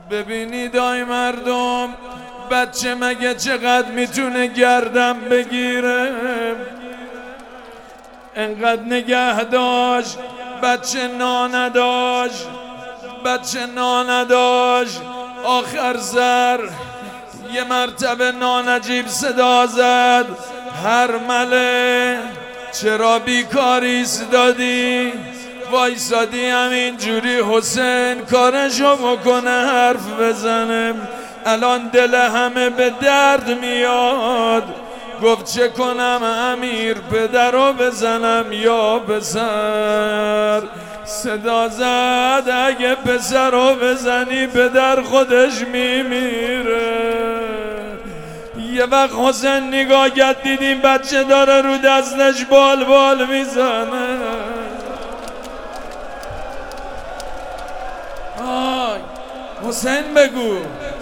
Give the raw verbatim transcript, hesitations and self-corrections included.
ببینید آی مردم، بچه مگه چقدر میتونه گردم بگیره؟ انقدر نگه داشت بچه نانداشت، بچه نانداشت. آخر سر یه مرتبه نانجیب صدا زد: هر مله چرا بیکاریست دادی؟ وایسادی همین جوری حسین کارشو بکنه حرف بزنه، الان دل همه به درد میاد. گفت چه کنم امیر، پدرو بزنم یا پسر؟ صدا زد اگه پسرو بزنی پدر خودش میمیره. یه وقت حسین نگاه کرد، دیدیم بچه داره رو دستش بال بال میزنه. آی حسین بگو